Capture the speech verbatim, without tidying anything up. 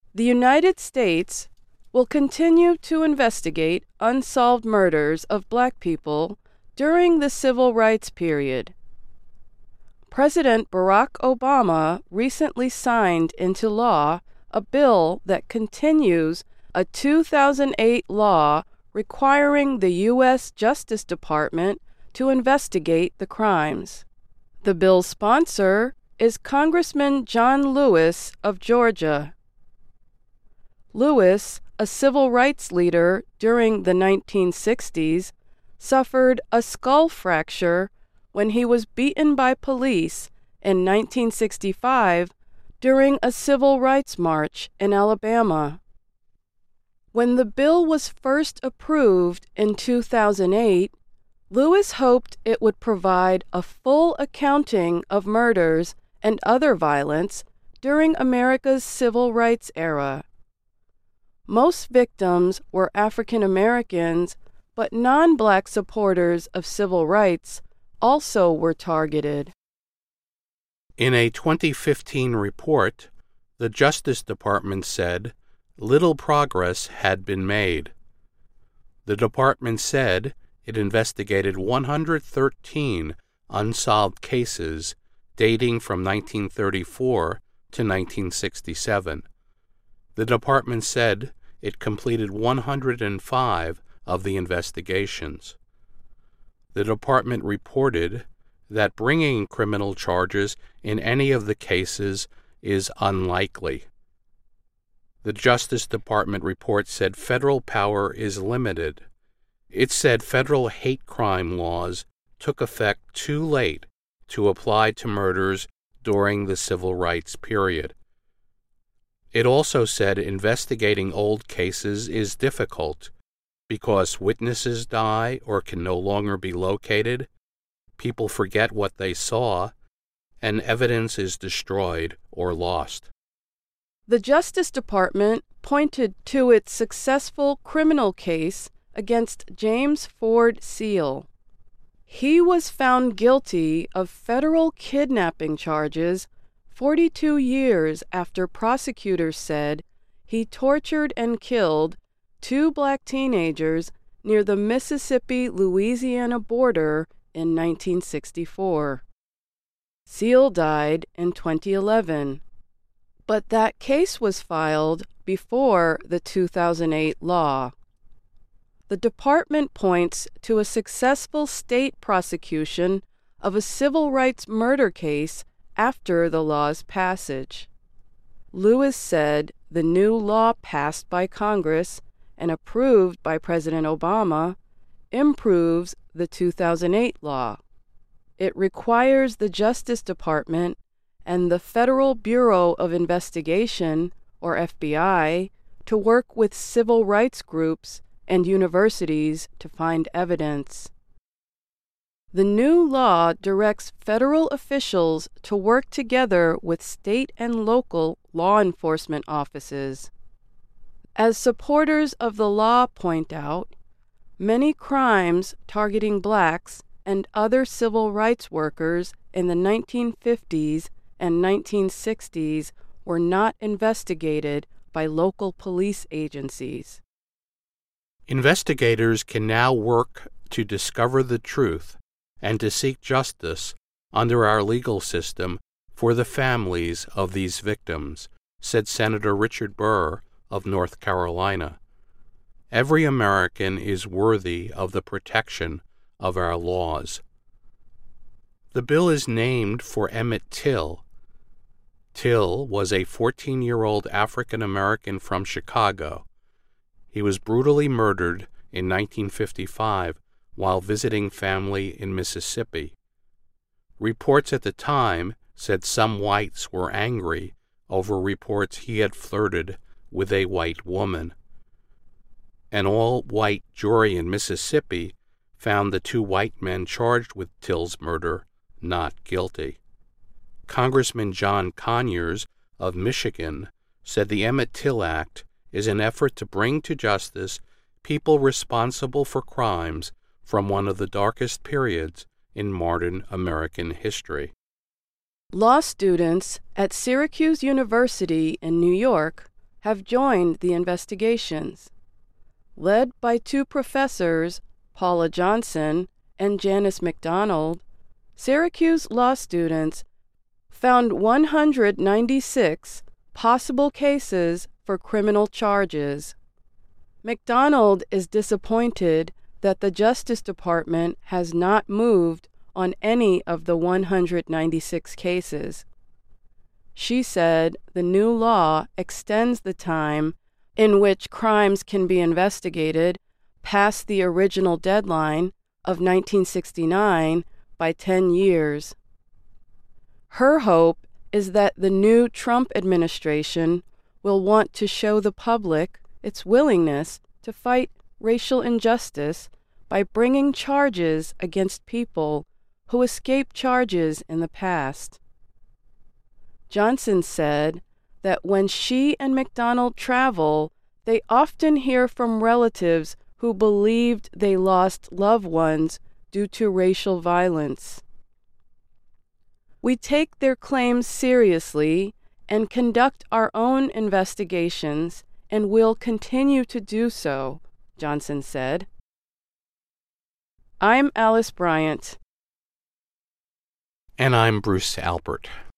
The United States will continue to investigate unsolved murders of Black people during the Civil Rights period. President Barack Obama recently signed into law a bill that continues a two thousand eight law requiring the U S Justice Department to investigate the crimes. The bill's sponsor is Congressman John Lewis of Georgia. Lewis, a civil rights leader during the nineteen sixties, suffered a skull fracture when he was beaten by police in nineteen sixty-five during a civil rights march in Alabama. When the bill was first approved in two thousand eight, Lewis hoped it would provide a full accounting of murders and other violence during America's civil rights era. Most victims were African Americans, but non-Black supporters of civil rights also were targeted. In a twenty fifteen report, the Justice Department said little progress had been made. The department said it investigated one hundred thirteen unsolved cases dating from nineteen thirty-four to nineteen sixty-seven. The department said it completed one hundred five of the investigations. The department reported that bringing criminal charges in any of the cases is unlikely. The Justice Department report said federal power is limited. It said federal hate crime laws took effect too late to apply to murders during the civil rights period. It also said investigating old cases is difficult because witnesses die or can no longer be located, people forget what they saw, and evidence is destroyed or lost. The Justice Department pointed to its successful criminal case against James Ford Seale. He was found guilty of federal kidnapping charges forty-two years after prosecutors said he tortured and killed two Black teenagers near the Mississippi-Louisiana border in nineteen sixty-four. Seale died in twenty eleven, but that case was filed before the two thousand eight law. The department points to a successful state prosecution of a civil rights murder case after the law's passage. Lewis said the new law passed by Congress and approved by President Obama improves the two thousand eight law. It requires the Justice Department and the Federal Bureau of Investigation, or F B I, to work with civil rights groups and universities to find evidence. The new law directs federal officials to work together with state and local law enforcement offices. As supporters of the law point out, many crimes targeting Blacks and other civil rights workers in the nineteen fifties and nineteen sixties were not investigated by local police agencies. Investigators can now work to discover the truth and to seek justice under our legal system for the families of these victims, said Senator Richard Burr of North Carolina. Every American is worthy of the protection of our laws. The bill is named for Emmett Till. Till was a fourteen-year-old African-American from Chicago. He was brutally murdered in nineteen fifty-five while visiting family in Mississippi. Reports at the time said some whites were angry over reports he had flirted with a white woman. An all-white jury in Mississippi found the two white men charged with Till's murder not guilty. Congressman John Conyers of Michigan said the Emmett Till Act is an effort to bring to justice people responsible for crimes from one of the darkest periods in modern American history. Law students at Syracuse University in New York have joined the investigations. Led by two professors, Paula Johnson and Janice McDonald, Syracuse law students found one hundred ninety-six possible cases for criminal charges. McDonald is disappointed that the Justice Department has not moved on any of the one hundred ninety-six cases. She said the new law extends the time in which crimes can be investigated past the original deadline of nineteen sixty-nine by ten years. Her hope is that the new Trump administration will want to show the public its willingness to fight racial injustice by bringing charges against people who escaped charges in the past. Johnson said that when she and McDonald travel, they often hear from relatives who believed they lost loved ones due to racial violence. We take their claims seriously and conduct our own investigations and will continue to do so, Johnson said. I'm Alice Bryant. And I'm Bruce Albert.